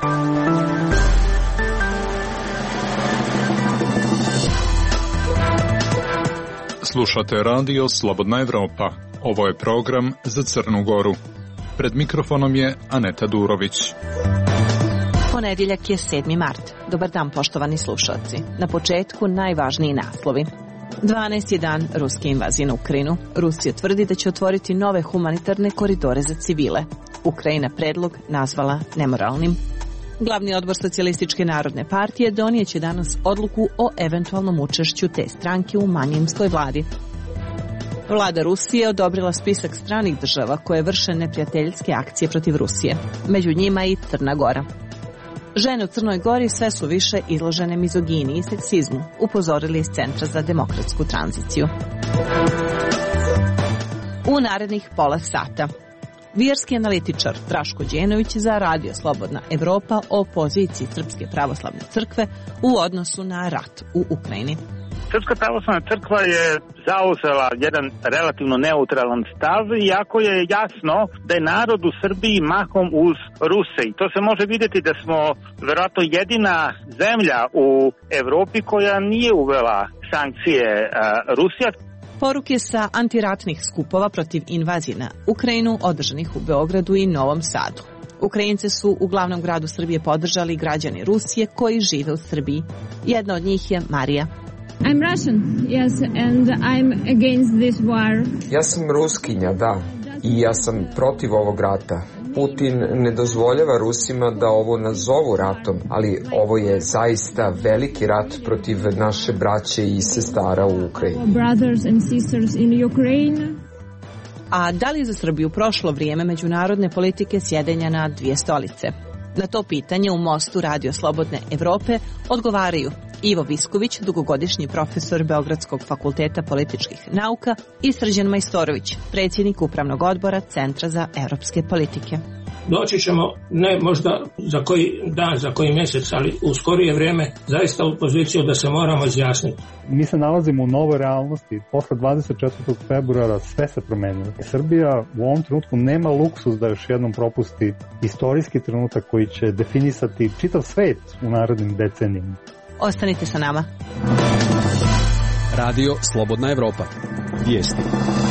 Slušate radio Slobodna Evropa. Ovo je program za Crnu Goru. Pred mikrofonom je Aneta Durović. Ponedjeljak je 7. mart. Dobar dan, poštovani slušalci. Na početku najvažniji naslovi. 12. dan ruske invazije na Ukrajinu. Rusija tvrdi da će otvoriti nove humanitarne koridore za civile. Ukrajina predlog nazvala nemoralnim. Glavni odbor Socijalističke narodne partije donijet će danas odluku o eventualnom učešću te stranke u manjinskoj vladi. Vlada Rusije odobrila spisak stranih država koje vrše neprijateljske akcije protiv Rusije. Među njima i Crna Gora. Žene u Crnoj Gori sve su više izložene mizogini i seksizmu, upozorili iz Centra za demokratsku tranziciju. U narednih pola sata. Vjerski analitičar Draško Đenović za Radio Slobodna Evropa o poziciji Srpske pravoslavne crkve u odnosu na rat u Ukrajini. Srpska pravoslavna crkva je zauzela jedan relativno neutralan stav, iako je jasno da je narod u Srbiji mahom uz Ruse. I to se može vidjeti da smo verovatno jedina zemlja u Evropi koja nije uvela sankcije Rusija. Poruke sa antiratnih skupova protiv invazije na Ukrajinu održanih u Beogradu i Novom Sadu. Ukrajince su u glavnom gradu Srbije podržali građani Rusije koji žive u Srbiji. Jedna od njih je Marija. I'm Russian, yes, and I'm against this war. Ja sam Ruskinja, da, i ja sam protiv ovog rata. Putin ne dozvoljava Rusima da ovo nazovu ratom, ali ovo je zaista veliki rat protiv naše braće i sestara u Ukrajini. Brothers and sisters in Ukraine. A da li je za Srbiju prošlo vrijeme međunarodne politike sjedenja na dvije stolice? Na to pitanje u Mostu Radio Slobodne Evrope odgovaraju Ivo Visković, dugogodišnji profesor Beogradskog fakulteta političkih nauka, i Srđan Majstorović, predsjednik Upravnog odbora Centra za europske politike. Doći ćemo, ne možda za koji dan, za koji mjesec, ali u skorije vrijeme zaista u poziciju da se moramo izjasniti. Mi se nalazimo u novoj realnosti. Posle 24. februara sve se promenilo. Srbija u ovom trenutku nema luksus da još jednom propusti istorijski trenutak koji će definisati čitav svet u narednim decenijama. Ostanite sa nama. Radio Slobodna Evropa. Vijesti.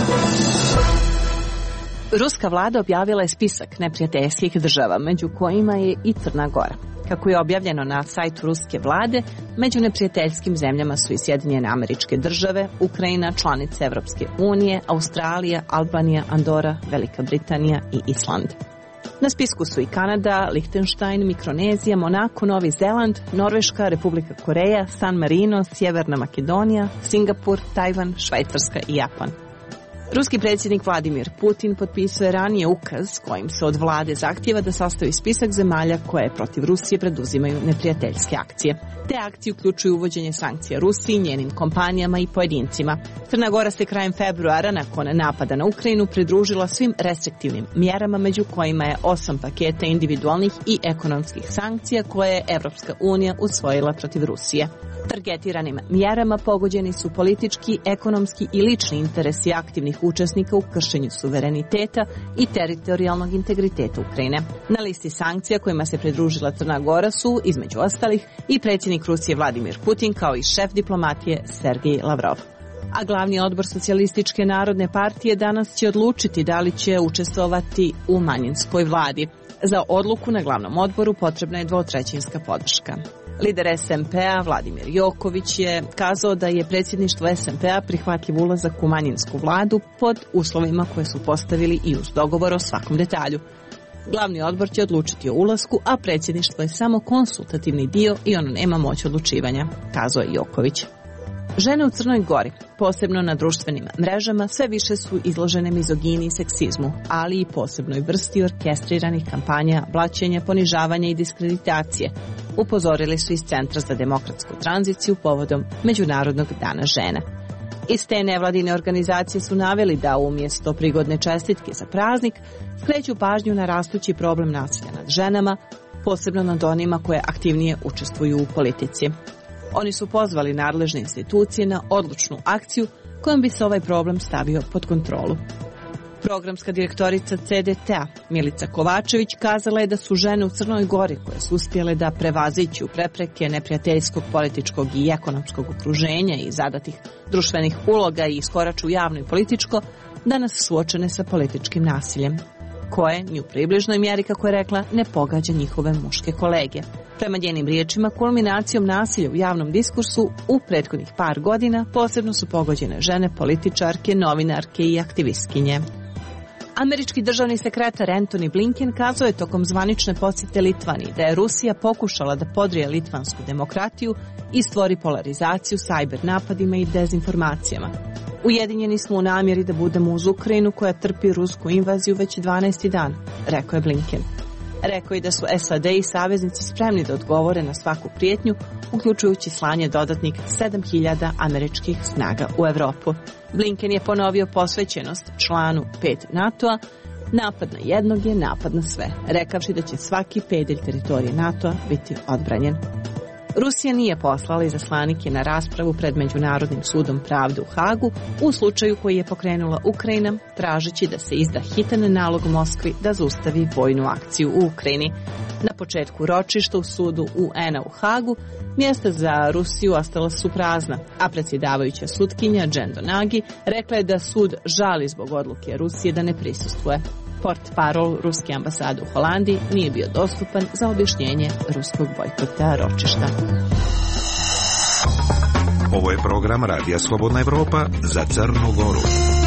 Ruska vlada objavila je spisak neprijateljskih država, među kojima je i Crna Gora. Kako je objavljeno na sajtu ruske vlade, među neprijateljskim zemljama su i Sjedinjene Američke Države, Ukrajina, članice Evropske unije, Australija, Albanija, Andora, Velika Britanija i Island. Na spisku su i Kanada, Lihtenštajn, Mikronezija, Monako, Novi Zeland, Norveška, Republika Koreja, San Marino, Sjeverna Makedonija, Singapur, Tajvan, Švajcarska i Japan. Ruski predsjednik Vladimir Putin potpisao je ranije ukaz kojim se od vlade zahtijeva da sastavi spisak zemalja koje protiv Rusije preduzimaju neprijateljske akcije. Te akcije uključuju uvođenje sankcija Rusiji, njenim kompanijama i pojedincima. Crna Gora se krajem februara nakon napada na Ukrajinu pridružila svim restriktivnim mjerama, među kojima je 8 paketa individualnih i ekonomskih sankcija koje je Evropska unija usvojila protiv Rusije. Targetiranim mjerama pogođeni su politički, ekonomski i lični interesi aktivnih učesnika u kršenju suvereniteta i teritorijalnog integriteta Ukrajine. Na listi sankcija kojima se pridružila Crna Gora su, između ostalih, i predsjednik Rusije Vladimir Putin kao i šef diplomatije Sergej Lavrov. A glavni odbor Socijalističke narodne partije danas će odlučiti da li će učestvovati u manjinskoj vladi. Za odluku na glavnom odboru potrebna je 2/3 podrška. Lider SMP-a Vladimir Joković je kazao da je predsjedništvo SMP-a prihvatljiv ulazak u manjinsku vladu pod uslovima koje su postavili i uz dogovor o svakom detalju. Glavni odbor će odlučiti o ulasku, a predsjedništvo je samo konsultativni dio i ono nema moć odlučivanja, kazao je Joković. Žene u Crnoj Gori, posebno na društvenim mrežama, sve više su izložene mizogini i seksizmu, ali i posebnoj vrsti orkestriranih kampanja, blaćenja, ponižavanja i diskreditacije, upozorili su iz Centra za demokratsku tranziciju povodom Međunarodnog dana žena. Iz te nevladine organizacije su naveli da umjesto prigodne čestitke za praznik skreću pažnju na rastući problem nasilja nad ženama, posebno nad onima koje aktivnije učestvuju u politici. Oni su pozvali nadležne institucije na odlučnu akciju kojom bi se ovaj problem stavio pod kontrolu. Programska direktorica CDT-a Milica Kovačević kazala je da su žene u Crnoj Gori koje su uspjele da prevaziđu prepreke neprijateljskog političkog i ekonomskog okruženja i zadatih društvenih uloga i iskoraču u javno i političko, danas suočene sa političkim nasiljem, koje ni u približnoj mjeri, kako je rekla, ne pogađa njihove muške kolege. Prema njenim riječima, kulminacijom nasilja u javnom diskursu u prethodnih par godina posebno su pogođene žene, političarke, novinarke i aktivistkinje. Američki državni sekretar Antony Blinken kazao je tokom zvanične posjete Litvaniji da je Rusija pokušala da podrije litvansku demokratiju i stvori polarizaciju sajber napadima i dezinformacijama. Ujedinjeni smo u namjeri da budemo uz Ukrajinu koja trpi rusku invaziju već 12. dan, rekao je Blinken. Rekao je da su SAD i saveznici spremni da odgovore na svaku prijetnju, uključujući slanje dodatnih 7.000 američkih snaga u Evropu. Blinken je ponovio posvećenost članu 5 NATO-a, napad na jednog je napad na sve, rekavši da će svaki pedalj teritorije NATO-a biti odbranjen. Rusija nije poslala izaslanike na raspravu pred Međunarodnim sudom pravde u Hagu u slučaju koji je pokrenula Ukrajina, tražeći da se izda hitan nalog Moskvi da zaustavi vojnu akciju u Ukrajini. Na početku ročišta u sudu UN-a u Hagu mjesta za Rusiju ostala su prazna, a predsjedavajuća sutkinja Jen Donagi rekla je da sud žali zbog odluke Rusije da ne prisustvuje. Portparol ruske ambasade u Holandiji nije bio dostupan za objašnjenje ruskog bojkota ročišta. Ovo je program Radija Slobodna Evropa za Crnu Goru.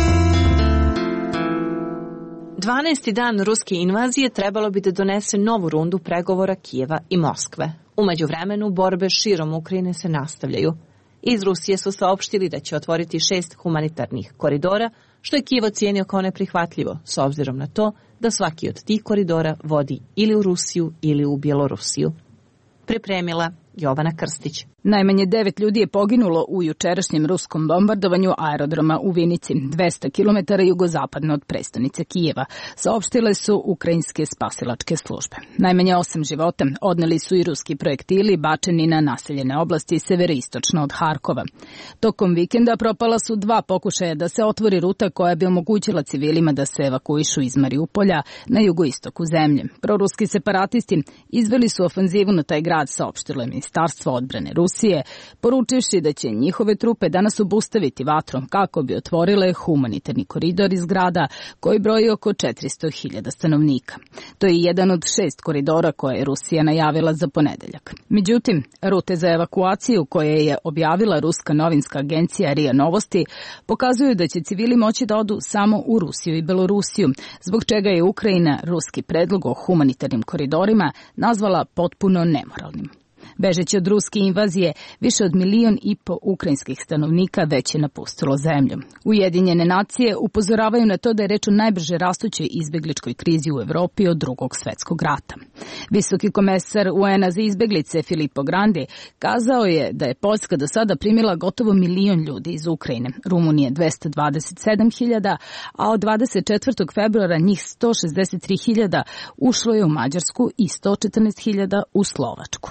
12. dan ruske invazije trebalo bi da donese novu rundu pregovora Kijeva i Moskve. U međuvremenu borbe širom Ukrajine se nastavljaju. Iz Rusije su saopštili da će otvoriti 6 humanitarnih koridora, što je Kijev ocijenio kao neprihvatljivo, s obzirom na to da svaki od tih koridora vodi ili u Rusiju ili u Bjelorusiju. Pripremila Jovana Krstić. Najmanje 9 ljudi je poginulo u jučerašnjem ruskom bombardovanju aerodroma u Vinici, 200 km jugozapadno od prestonice Kijeva, saopštile su ukrajinske spasilačke službe. Najmanje 8 života odneli su i ruski projektili bačeni na naseljene oblasti severistočno od Harkova. Tokom vikenda propala su 2 pokušaja da se otvori ruta koja bi omogućila civilima da se evakuišu iz Mariupolja na jugoistoku zemlje. Proruski separatisti izveli su ofanzivu na taj grad, saopštilo je Ministarstvo odbrane Rusije, poručivši da će njihove trupe danas obustaviti vatrom kako bi otvorile humanitarni koridor iz grada koji broji oko 400.000 stanovnika. To je jedan od 6 koridora koje je Rusija najavila za ponedeljak. Međutim, rute za evakuaciju koje je objavila ruska novinska agencija RIA Novosti pokazuju da će civili moći da odu samo u Rusiju i Belorusiju, zbog čega je Ukrajina ruski predlog o humanitarnim koridorima nazvala potpuno nemoralnim. Bežeći od ruske invazije, više od 1,5 miliona ukrajinskih stanovnika već je napustilo zemlju. Ujedinjene nacije upozoravaju na to da je reč o najbrže rastućoj izbegličkoj krizi u Evropi od Drugog svjetskog rata. Visoki komesar UN-a za izbeglice Filippo Grandi kazao je da je Poljska do sada primila gotovo 1 milion ljudi iz Ukrajine, Rumunije 227.000, a od 24. februara njih 163.000 ušlo je u Mađarsku i 114.000 u Slovačku.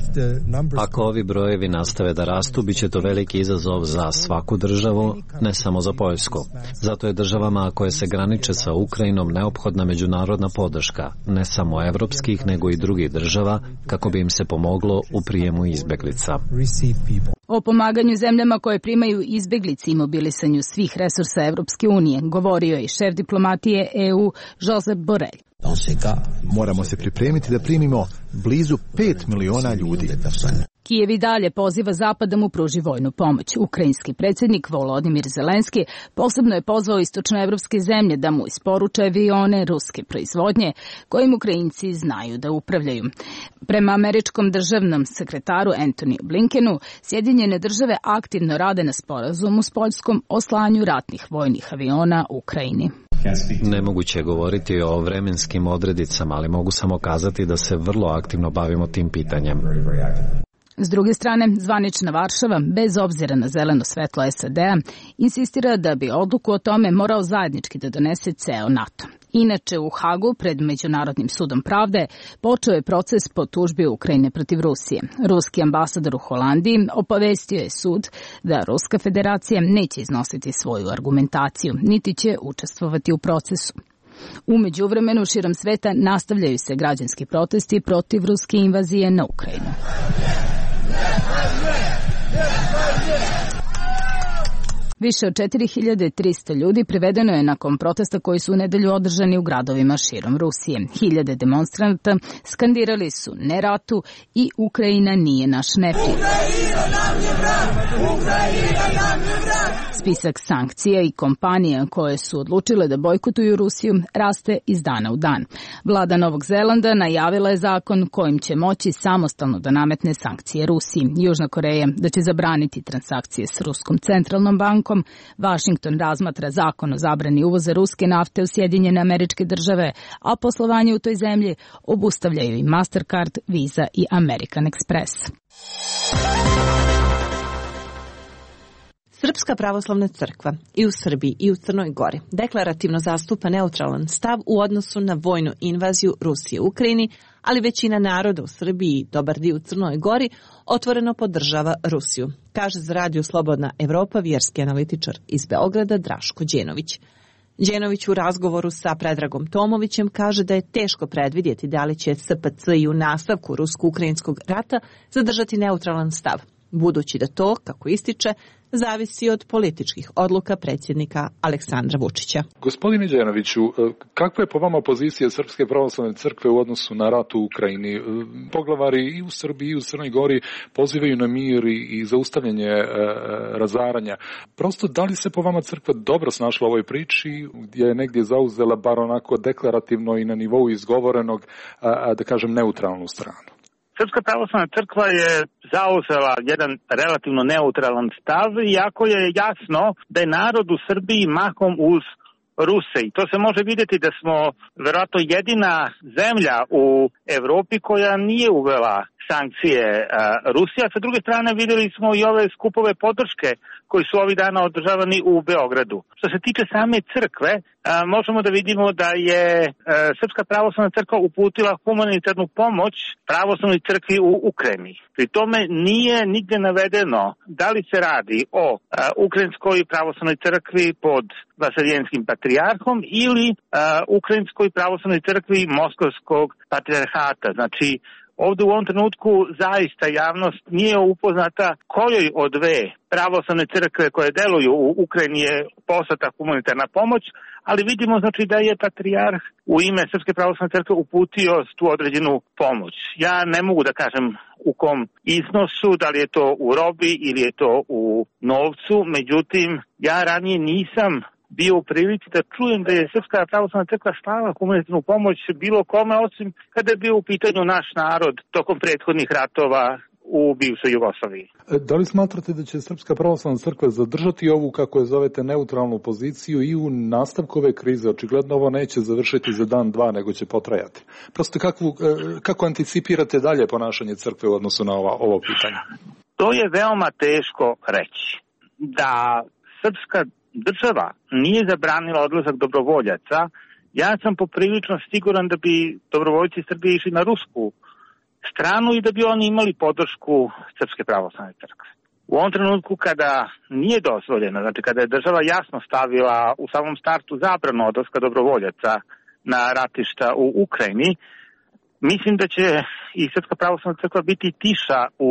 Ako ovi brojevi nastave da rastu, bit će to veliki izazov za svaku državu, ne samo za Poljsku. Zato je državama koje se graniče sa Ukrajinom neophodna međunarodna podrška, ne samo evropskih, nego i drugih država, kako bi im se pomoglo u prijemu izbeglica. O pomaganju zemljama koje primaju izbeglice i mobilisanju svih resursa Evropske unije govorio je i šef diplomatije EU Josep Borrell. Moramo se pripremiti da primimo blizu 5 miliona ljudi. Kijev i dalje poziva Zapad da mu pruži vojnu pomoć. Ukrajinski predsjednik Volodimir Zelenski posebno je pozvao istočnoevropske zemlje da mu isporuče avione ruske proizvodnje kojim Ukrajinci znaju da upravljaju. Prema američkom državnom sekretaru Antony Blinkenu, Sjedinjene države aktivno rade na sporazumu s Poljskom o slanju ratnih vojnih aviona Ukrajini. Nemoguće je govoriti o vremenskim odredicama, ali mogu samo kazati da se vrlo aktivno bavimo tim pitanjem. S druge strane, zvanična Varšava, bez obzira na zeleno svetlo SAD-a, insistira da bi odluku o tome morao zajednički da donese ceo NATO. Inače, u Hagu, pred Međunarodnim sudom pravde, počeo je proces po tužbi Ukrajine protiv Rusije. Ruski ambasador u Holandiji obavestio je sud da Ruska federacija neće iznositi svoju argumentaciju, niti će učestvovati u procesu. U međuvremenu, širom sveta nastavljaju se građanski protesti protiv ruske invazije na Ukrajinu. Više od 4300 ljudi privedeno je nakon protesta koji su u nedelju održani u gradovima širom Rusije. Hiljade demonstranata skandirali su ne ratu i Ukrajina nije naš neprijatelj. Spisak sankcija i kompanija koje su odlučile da bojkotuju Rusiju raste iz dana u dan. Vlada Novog Zelanda najavila je zakon kojim će moći samostalno da nametne sankcije Rusiji. Južna Koreja da će zabraniti transakcije s Ruskom centralnom bankom. Vašington razmatra zakon o zabrani uvoza ruske nafte u Sjedinjene Američke Države, a poslovanje u toj zemlji obustavljaju i Mastercard, Visa i American Express. Srpska pravoslavna crkva i u Srbiji i u Crnoj Gori deklarativno zastupa neutralan stav u odnosu na vojnu invaziju Rusije u Ukrajini, ali većina naroda u Srbiji i dobar dio u Crnoj Gori otvoreno podržava Rusiju, kaže za Radio Slobodna Evropa vjerski analitičar iz Beograda Draško Đenović. Đenović u razgovoru sa Predragom Tomovićem kaže da je teško predvidjeti da li će SPC i u nastavku rusko-ukrajinskog rata zadržati neutralan stav, budući da to, kako ističe, zavisi od političkih odluka predsjednika Aleksandra Vučića. Gospodine Đenoviću, kakva je po vama pozicija Srpske pravoslavne crkve u odnosu na rat u Ukrajini? Poglavari i u Srbiji i u Crnoj Gori pozivaju na mir i zaustavljanje razaranja. Prosto, da li se po vama crkva dobro snašla u ovoj priči, gdje je negdje zauzela bar onako deklarativno i na nivou izgovorenog, da kažem, neutralnu stranu? Srpska pravoslavna crkva je zauzela jedan relativno neutralan stav, iako je jasno da je narod u Srbiji mahom uz Ruse. I to se može vidjeti da smo vjerojatno jedina zemlja u Evropi koja nije uvela sankcije Rusija. Sa druge strane vidjeli smo i ove skupove podrške koji su ovih dana održavani u Beogradu. Što se tiče same crkve, možemo da vidimo da je Srpska pravoslavna crkva uputila humanitarnu pomoć pravoslavnoj crkvi u Ukrajini. Pri tome nije nigde navedeno da li se radi o ukrajinskoj pravoslavnoj crkvi pod Vasilijanskim patrijarhom ili ukrajinskoj pravoslavnoj crkvi Moskovskog patrijarhata. Znači, ovdje u ovom trenutku zaista javnost nije upoznata kojoj od dve pravoslavne crkve koje deluju u Ukrajini je poslata humanitarna pomoć, ali vidimo znači da je patrijarh u ime Srpske pravoslavne crkve uputio tu određenu pomoć. Ja ne mogu da kažem u kom iznosu, da li je to u robi ili je to u novcu, međutim ja ranije nisam bio u prilici da čujem da je Srpska pravoslavna crkva slala humanitarnu pomoć bilo kome, osim kada je bio u pitanju naš narod tokom prethodnih ratova u bivšoj Jugoslaviji. Da li smatrate da će Srpska pravoslavna crkva zadržati ovu, kako je zovete, neutralnu poziciju i u nastavku ove krize? Očigledno ovo neće završiti za dan, dva, nego će potrajati. Prosto kako anticipirate dalje ponašanje crkve u odnosu na ovo pitanje? To je veoma teško reći. Da srpska država nije zabranila odlazak dobrovoljaca, ja sam poprilično siguran da bi dobrovoljci Srbije išli na rusku stranu i da bi oni imali podršku Srpske pravoslavne crkve. U ovom trenutku kada nije dozvoljeno, znači kada je država jasno stavila u samom startu zabranu odlaska dobrovoljaca na ratišta u Ukrajini, mislim da će i Srpska pravoslavna crkva biti tiša u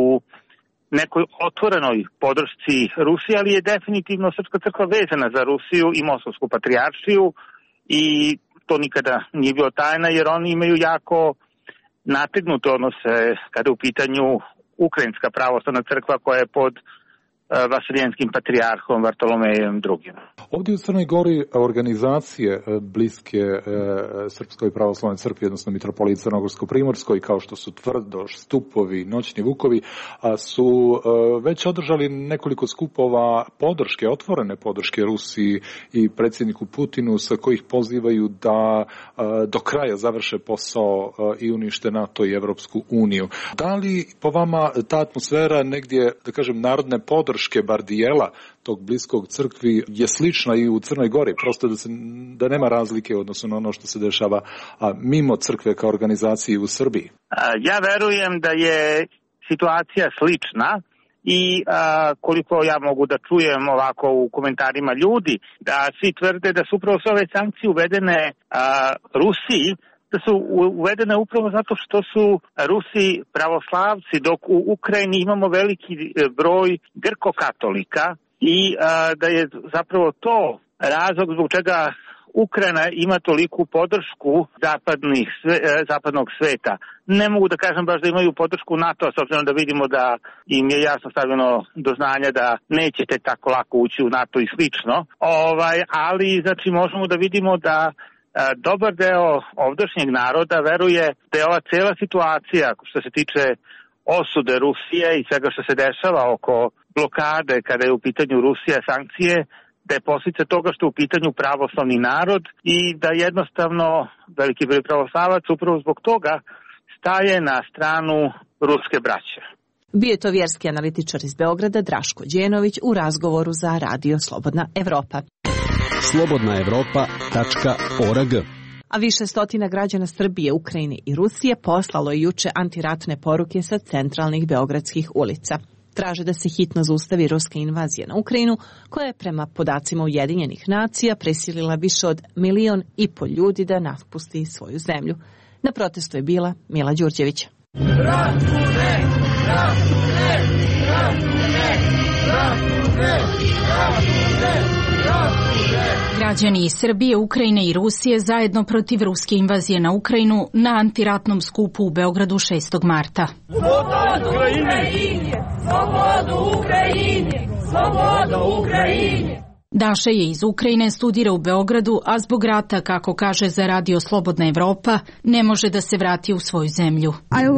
nekoj otvorenoj podršci Rusije, ali je definitivno Srpska crkva vezana za Rusiju i Moskovsku patrijaršiju i to nikada nije bilo tajna, jer oni imaju jako nategnute odnose kada je u pitanju Ukrajinska pravoslavna crkva koja je pod Vasilijanskim patrijarhom Vartolomejem II. Ovdje u Crnoj Gori organizacije bliske Srpskoj pravoslavnoj crkvi, odnosno mitropoliji Crnogorsko-Primorskoj, kao što su Tvrdoš, Stupovi, Noćni Vukovi, su već održali nekoliko skupova podrške, otvorene podrške Rusiji i predsjedniku Putinu, sa kojih pozivaju da do kraja završe posao i unište NATO i Evropsku uniju. Da li po vama ta atmosfera negdje, da kažem, narodne podrške podrške bar dijela tog bliskog crkvi je slična i u Crnoj Gori, prosto da nema razlike odnosno na ono što se dešava mimo crkve kao organizacije u Srbiji. Ja verujem da je situacija slična i koliko ja mogu da čujem ovako u komentarima ljudi, da svi tvrde da su upravo sve ove sankcije uvedene Rusiji, da su uvedene upravo zato što su Rusi pravoslavci, dok u Ukrajini imamo veliki broj grko-katolika i da je zapravo to razlog zbog čega Ukrajina ima toliku podršku zapadnog sveta. Ne mogu da kažem baš da imaju podršku NATO, s obzirom da vidimo da im je jasno stavljeno do znanja da nećete tako lako ući u NATO i slično. Ali znači možemo da vidimo da dobar deo ovdašnjeg naroda veruje da je ova cela situacija što se tiče osude Rusije i svega što se dešava oko blokade kada je u pitanju Rusija sankcije, da je posljedica toga što je u pitanju pravoslavni narod i da jednostavno veliki broj pravoslavaca upravo zbog toga staje na stranu ruske braće. Bio je to vjerski analitičar iz Beograda Draško Đenović u razgovoru za Radio Slobodna Evropa. slobodnaevropa.org. A više stotina građana Srbije, Ukrajine i Rusije poslalo je juče antiratne poruke sa centralnih beogradskih ulica. Traže da se hitno zaustavi ruska invazija na Ukrajinu, koja je prema podacima Ujedinjenih nacija prisilila više od 1,5 miliona ljudi da napusti svoju zemlju. Na protestu je bila Mila Đurđević. Građani iz Srbije, Ukrajine i Rusije zajedno protiv ruske invazije na Ukrajinu na antiratnom skupu u Beogradu 6. marta. Slobodu Ukrajini! Slobodu Ukrajini! Slobodu Ukrajini! Daša je iz Ukrajine, studira u Beogradu, a zbog rata, kako kaže za Radio Slobodna Evropa, ne može da se vrati u svoju zemlju.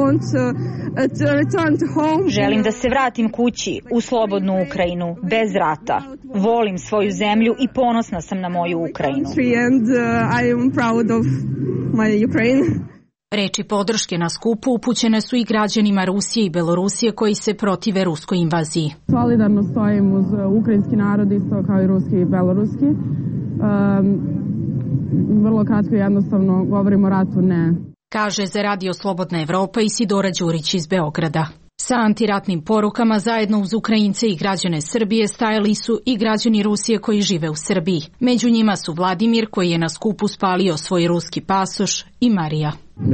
Želim da se vratim kući, u slobodnu Ukrajinu, bez rata. Volim svoju zemlju i ponosna sam na moju Ukrajinu. Reči podrške na skupu upućene su i građanima Rusije i Belorusije koji se protive ruskoj invaziji. Solidarno stojim uz ukrajinski narod isto kao i ruski i beloruski. Vrlo kratko i jednostavno govorimo o ratu ne. Kaže za Radio Slobodna Evropa Isidora Đurić iz Beograda. Sa antiratnim porukama zajedno uz Ukrajince i građane Srbije stajali su i građani Rusije koji žive u Srbiji. Među njima su Vladimir koji je na skupu spalio svoj ruski pasoš i Marija.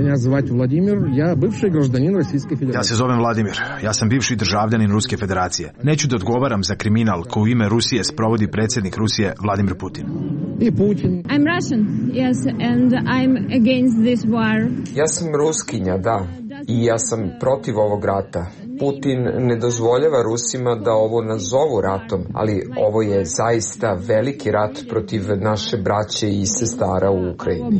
Ja se zovem Vladimir. Ja sam bivši državljanin Ruske federacije. Neću da odgovaram za kriminal koji u ime Rusije sprovodi predsjednik Rusije Vladimir Putin. I'm Russian, yes, and I'm against this war. Ja sam Ruskinja, da. I ja sam protiv ovog rata. Putin ne dozvoljava Rusima da ovo nazovu ratom, ali ovo je zaista veliki rat protiv naše braće i sestara u Ukrajini.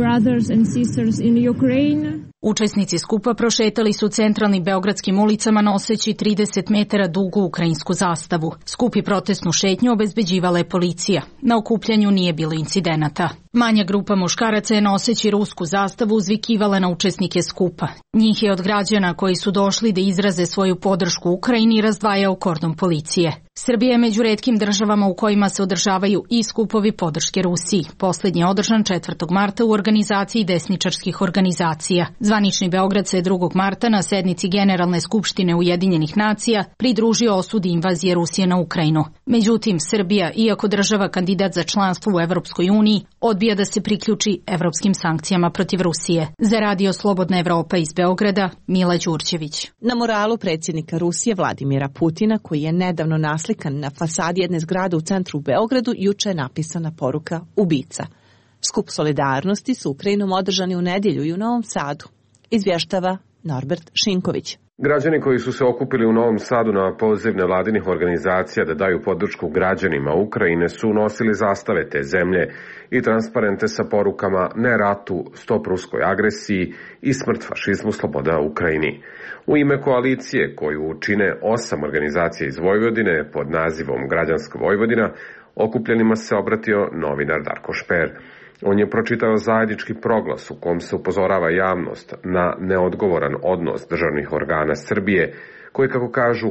Učesnici skupa prošetali su centralnim beogradskim ulicama noseći 30 metara dugu ukrajinsku zastavu. Skup i protestnu šetnju obezbeđivala je policija. Na okupljanju nije bilo incidenata. Manja grupa muškaraca je noseći rusku zastavu uzvikivala na učesnike skupa. Njih je od građana koji su došli da izraze svoju podršku Ukrajini razdvajao kordon policije. Srbija je među retkim državama u kojima se održavaju i skupovi podrške Rusiji. Poslednji je održan 4. marta u organizaciji desničarskih organizacija. Zvanični Beograd se 2. marta na sednici Generalne skupštine Ujedinjenih nacija pridružio osudi invazije Rusije na Ukrajinu. Međutim, Srbija, iako država kandidat za članstvo u Evropskoj uniji, odbija da se priključi evropskim sankcijama protiv Rusije. Za Radio Slobodna Evropa iz Beograda, Mila Đurđević. Na muralu predsjednika Rusije Vladimira Putina, koji je nedavno naslikan na fasadi jedne zgrade u centru u Beogradu, juče je napisana poruka ubica. Skup solidarnosti s Ukrajinom održani u nedjelju i u Novom Sadu. Izvještava Norbert Šinković. Građani koji su se okupili u Novom Sadu na poziv nevladinih organizacija da daju podršku građanima Ukrajine su nosili zastave te zemlje i transparente sa porukama ne ratu, stop ruskoj agresiji i smrt fašizmu, sloboda Ukrajini. U ime koalicije koju čine 8 organizacija iz Vojvodine pod nazivom Građanska Vojvodina, okupljenima se obratio novinar Darko Šper. On je pročitao zajednički proglas u kom se upozorava javnost na neodgovoran odnos državnih organa Srbije, koji, kako kažu,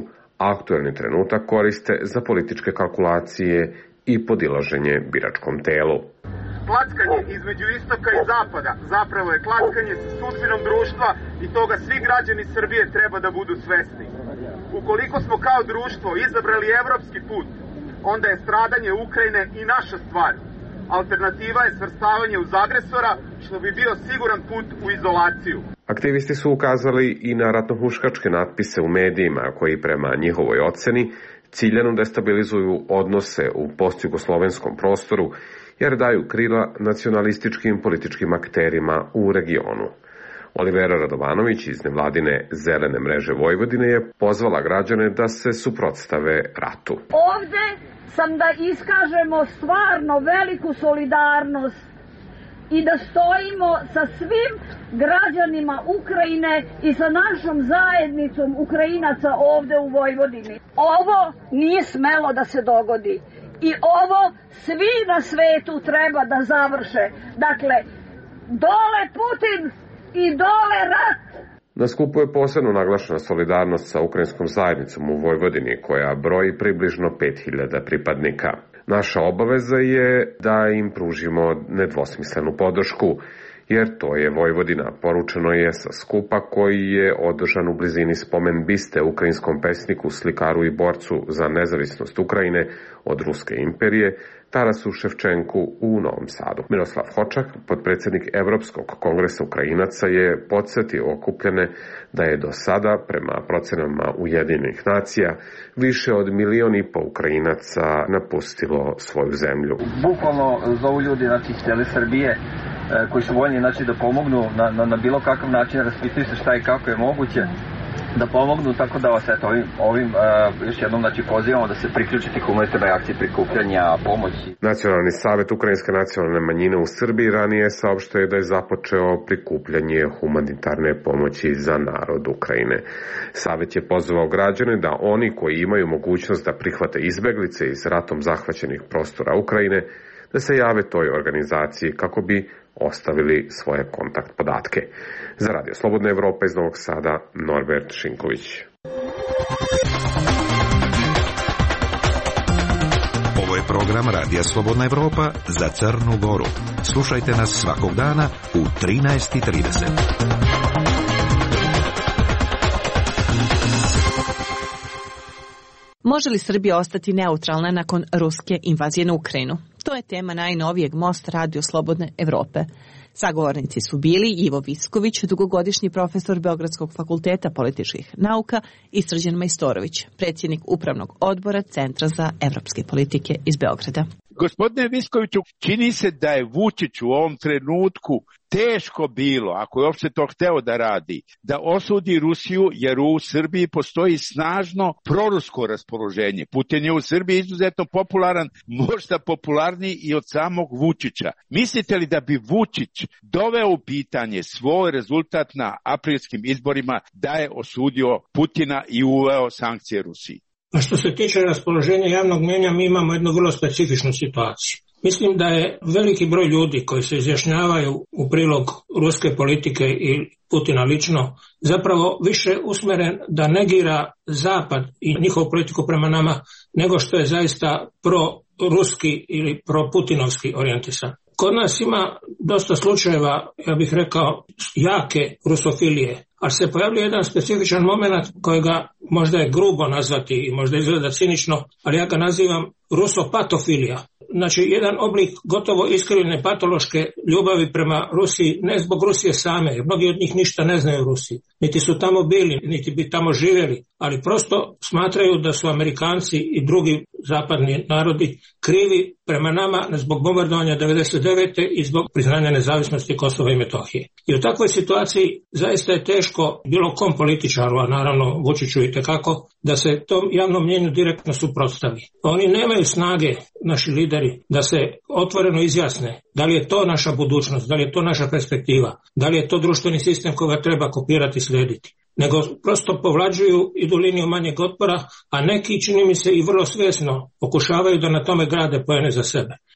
aktuelni trenutak koriste za političke kalkulacije i podilaženje biračkom telu. Klackanje između istoka i zapada zapravo je klackanje sa sudbinom društva i toga svi građani Srbije treba da budu svesni. Ukoliko smo kao društvo izabrali evropski put, onda je stradanje Ukrajine i naša stvar. Alternativa je svrstavanje uz agresora, što bi bio siguran put u izolaciju. Aktivisti su ukazali i na ratnohuškačke natpise u medijima koji prema njihovoj oceni ciljano destabilizuju odnose u postjugoslovenskom prostoru jer daju krila nacionalističkim političkim akterima u regionu. Olivera Radovanović iz nevladine Zelene mreže Vojvodine je pozvala građane da se suprotstave ratu. Ovde sam da iskažemo stvarno veliku solidarnost i da stojimo sa svim građanima Ukrajine i sa našom zajednicom Ukrajinaca ovde u Vojvodini. Ovo nije smelo da se dogodi i ovo svi na svetu treba da završe. Dakle, dole Putin i dole rat! Na skupu je posebno naglašena solidarnost sa ukrajinskom zajednicom u Vojvodini, koja broji približno 5000 pripadnika. Naša obaveza je da im pružimo nedvosmislenu podršku, jer to je Vojvodina, poručeno je sa skupa koji je održan u blizini spomen biste ukrajinskom pesniku, slikaru i borcu za nezavisnost Ukrajine od Ruske imperije, Tarasu Ševčenku u Novom Sadu. Miroslav Hočak, potpredsjednik Evropskog kongresa Ukrajinaca, je podsjetio okupljene da je do sada, prema procenama Ujedinjenih nacija, više od 1,5 miliona Ukrajinaca napustilo svoju zemlju. Bukvalno zovu ljudi iz cijele Srbije koji su voljni da pomognu na bilo kakav način, raspituju se šta i kako je moguće da pomognu, tako da vas ovim još jednom pozivamo da se priključite humanitarnoj akciji prikupljanja pomoći. Nacionalni savjet Ukrajinske nacionalne manjine u Srbiji ranije saopštio da je započeo prikupljanje humanitarne pomoći za narod Ukrajine. Savjet je pozvao građane da oni koji imaju mogućnost da prihvate izbeglice iz ratom zahvaćenih prostora Ukrajine, da se jave toj organizaciji kako bi ostavili svoje kontakt podatke. Za Radio Slobodna Evropa iz Novog Sada, Norbert Šinković. Ovo je program Radija Slobodna Evropa za Crnu Goru. Slušajte nas svakog dana u 13:30. Može li Srbija ostati neutralna nakon ruske invazije na Ukrajinu? To je tema najnovijeg Most Radio Slobodne Evrope. Sagovornici su bili Ivo Visković, dugogodišnji profesor Beogradskog fakulteta političkih nauka, i Srđan Majstorović, predsjednik Upravnog odbora Centra za evropske politike iz Beograda. Gospodine Viskoviću, čini se da je Vučić u ovom trenutku teško bilo, ako je uopšte to hteo da radi, da osudi Rusiju, jer u Srbiji postoji snažno prorusko raspoloženje. Putin je u Srbiji izuzetno popularan, možda popularniji i od samog Vučića. Mislite li da bi Vučić doveo u pitanje svoj rezultat na aprilskim izborima da je osudio Putina i uveo sankcije Rusiji? A što se tiče raspoloženja javnog mnjenja, mi imamo jednu vrlo specifičnu situaciju. Mislim da je veliki broj ljudi koji se izjašnjavaju u prilog ruske politike i Putina lično zapravo više usmeren da negira Zapad i njihovu politiku prema nama nego što je zaista pro-ruski ili pro-putinovski orijentisan. Kod nas ima dosta slučajeva, ja bih rekao, jake rusofilije, ali se pojavljuje jedan specifičan moment kojega možda je grubo nazvati i možda izgleda cinično, ali ja ga nazivam rusopatofilija. Znači, jedan oblik gotovo iskrivljene patološke ljubavi prema Rusiji, ne zbog Rusije same, jer mnogi od njih ništa ne znaju o Rusiji. Niti su tamo bili, niti bi tamo živjeli, ali prosto smatraju da su Amerikanci i drugi zapadni narodi krivi prema nama zbog bombardovanja 1999. i zbog priznanja nezavisnosti Kosova i Metohije. I u takvoj situaciji zaista je teško bilo kom političaru, a naravno Vučiću i tekako, da se tom javnom mnjenju direktno suprotstavi. Oni nemaju snage, naši lideri, da se otvoreno izjasne da li je to naša budućnost, da li je to naša perspektiva, da li je to društveni sistem koga treba kopirati i slijediti. Nego prosto povlađuju, idu liniju manjeg otpora, a neki, čini mi se, i vrlo svjesno pokušavaju da na tome grade poene za sebe.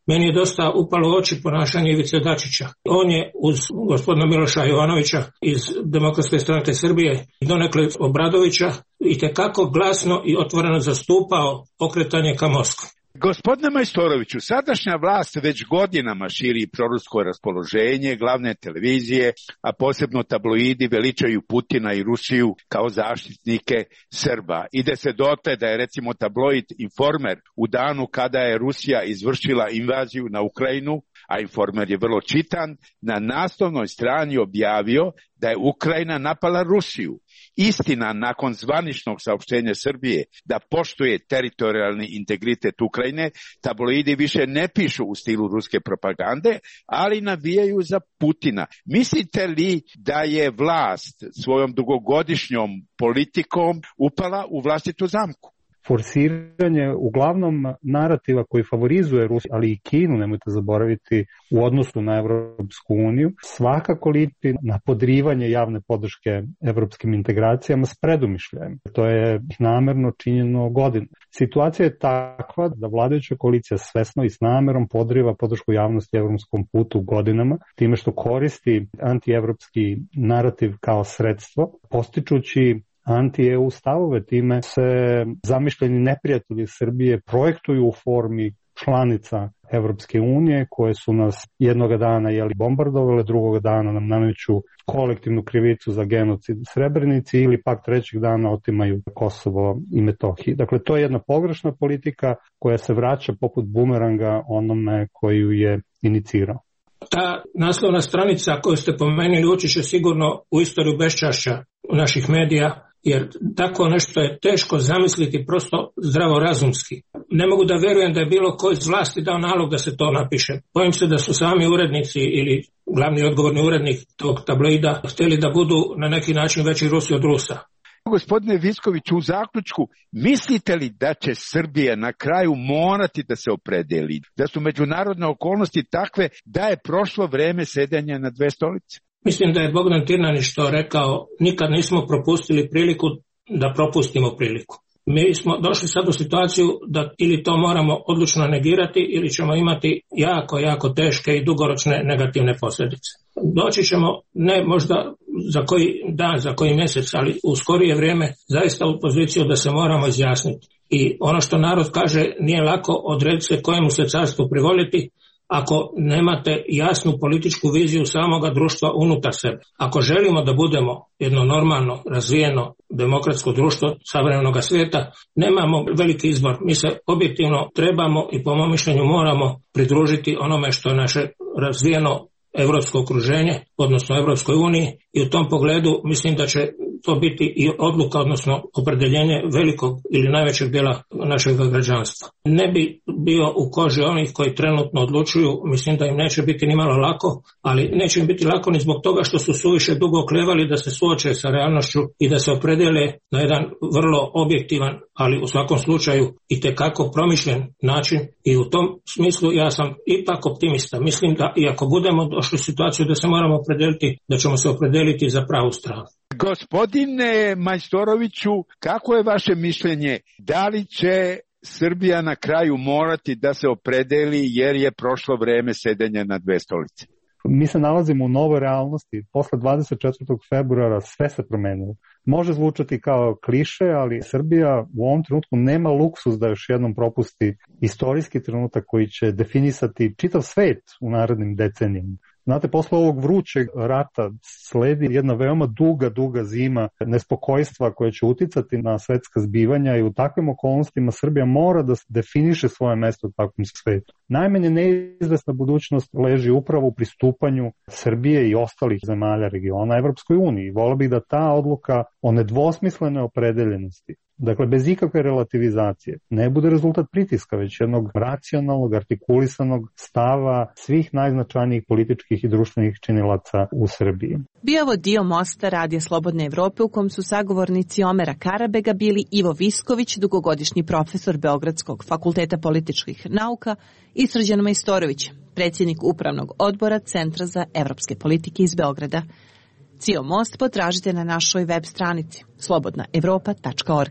Meni je dosta upalo u oči ponašanje Ivice Dačića. On je uz gospodina Miloša Jovanovića iz Demokratske stranke Srbije i donekle Obradovića itekako glasno i otvoreno zastupao okretanje ka Moskvi. Gospodine Majstoroviću, sadašnja vlast već godinama širi prorusko raspoloženje, glavne televizije, a posebno tabloidi veličaju Putina i Rusiju kao zaštitnike Srba. Ide se dotle da je recimo tabloid Informer u danu kada je Rusija izvršila invaziju na Ukrajinu, a Informer je vrlo čitan, na naslovnoj strani objavio da je Ukrajina napala Rusiju. Istina, nakon zvaničnog saopštenja Srbije da poštuje teritorijalni integritet Ukrajine, tabloidi više ne pišu u stilu ruske propagande, ali navijaju za Putina. Mislite li da je vlast svojom dugogodišnjom politikom upala u vlastitu zamku? Forsiranje uglavnom narativa koji favorizuje Rusiju, ali i Kinu, nemojte zaboraviti, u odnosu na Evropsku uniju, svakako liči na podrivanje javne podrške evropskim integracijama s predumišljajem. To je namerno činjeno godinama. Situacija je takva da vladajuća koalicija svesno i s namerom podriva podršku javnosti evropskom putu godinama, time što koristi antievropski narativ kao sredstvo, postičući anti-EU stavove, time se zamišljeni neprijatelji Srbije projektuju u formi članica Evropske unije koje su nas jednoga dana bombardovale, drugoga dana nam nameću kolektivnu krivicu za genocid u Srebrenici ili pak trećeg dana otimaju Kosovo i Metohiju. Dakle, to je jedna pogrešna politika koja se vraća poput bumeranga onome koju je inicirao. Ta naslovna stranica koju ste pomenuli ući će sigurno u istoriju beščašća naših medija, jer tako nešto je teško zamisliti prosto zdravorazumski. Ne mogu da verujem da je bilo ko iz vlasti dao nalog da se to napiše. Bojim se da su sami urednici ili glavni odgovorni urednik tog tabloida htjeli da budu na neki način veći Rusi od Rusa. Gospodine Viskoviću, u zaključku, mislite li da će Srbija na kraju morati da se opredeli, da su međunarodne okolnosti takve da je prošlo vreme sedenja na dve stolice? Mislim da je Bogdan Tirnanić to rekao, nikad nismo propustili priliku da propustimo priliku. Mi smo došli sad u situaciju da ili to moramo odlučno negirati ili ćemo imati jako teške i dugoročne negativne posljedice. Doći ćemo ne možda za koji dan, za koji mjesec, ali u skorije vrijeme zaista u poziciju da se moramo izjasniti. I ono što narod kaže, nije lako odrediti se kojemu se carstvu privoliti ako nemate jasnu političku viziju samoga društva unutar sebe. Ako želimo da budemo jedno normalno, razvijeno, demokratsko društvo savremenog svijeta, nemamo veliki izbor. Mi se objektivno trebamo i po mom mišljenju moramo pridružiti onome što je naše razvijeno evropsko okruženje, odnosno Evropskoj uniji, i u tom pogledu mislim da će to biti i odluka, odnosno opredeljenje velikog ili najvećeg dijela našeg građanstva. Ne bi bio u koži onih koji trenutno odlučuju, mislim da im neće biti ni malo lako, ali neće im biti lako ni zbog toga što su suviše dugo oklevali da se suoče sa realnošću i da se opredele na jedan vrlo objektivan, ali u svakom slučaju itekako promišljen način, i u tom smislu ja sam ipak optimista. Mislim da i ako budemo došli u situaciju da se moramo opredeliti, da ćemo se opredeliti za pravu stranu. Gospodine Majstoroviću, kako je vaše mišljenje? Da li će Srbija na kraju morati da se opredeli jer je prošlo vreme sedenja na dve stolice? Mi se nalazimo u novoj realnosti. Posle 24. februara sve se promenilo. Može zvučati kao kliše, ali Srbija u ovom trenutku nema luksus da još jednom propusti istorijski trenutak koji će definisati čitav svet u narednim decenijama. Znate, posle ovog vrućeg rata sledi jedna veoma duga zima nespokojstva koja će uticati na svetska zbivanja, i u takvim okolnostima Srbija mora da definiše svoje mesto u takvom svetu. Najmanje neizvesna budućnost leži upravo u pristupanju Srbije i ostalih zemalja regiona Evropskoj uniji. Voleo bih da ta odluka o nedvosmislenoj opredeljenosti, dakle bez ikakve relativizacije, ne bude rezultat pritiska, već jednog racionalnog, artikulisanog stava svih najznačajnijih političkih i društvenih činilaca u Srbiji. Bio ovo dio Mosta Radija Slobodne Evrope u kom su sagovornici Omera Karabega bili Ivo Visković, dugogodišnji profesor Beogradskog fakulteta političkih nauka, i Srđan Majstorović, predsjednik Upravnog odbora Centra za evropske politike iz Beograda. Cio Most potražite na našoj web stranici slobodnaevropa.org.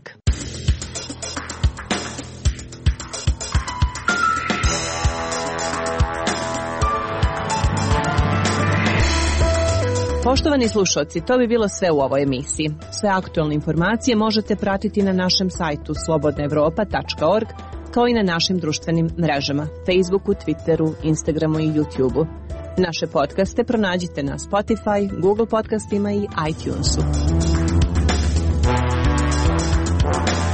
Poštovani slušalci, to bi bilo sve u ovoj emisiji. Sve aktualne informacije možete pratiti na našem sajtu slobodnaevropa.org, kao i na našim društvenim mrežama, Facebooku, Twitteru, Instagramu i YouTubeu. Naše podcaste pronađite na Spotify, Google podcastima i iTunesu.